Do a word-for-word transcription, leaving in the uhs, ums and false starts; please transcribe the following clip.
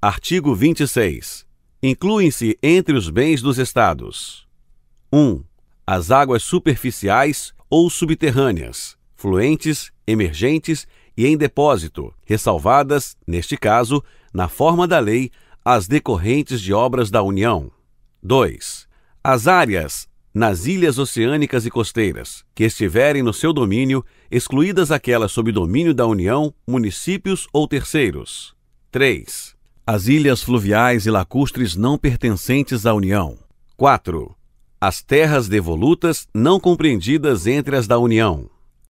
Artigo vinte e seis. Incluem-se entre os bens dos Estados: um. As águas superficiais ou subterrâneas, fluentes, emergentes e em depósito, ressalvadas, neste caso, na forma da lei, as decorrentes de obras da União. dois. As áreas nas ilhas oceânicas e costeiras, que estiverem no seu domínio, excluídas aquelas sob domínio da União, municípios ou terceiros. três. As ilhas fluviais e lacustres não pertencentes à União. quatro. As terras devolutas não compreendidas entre as da União.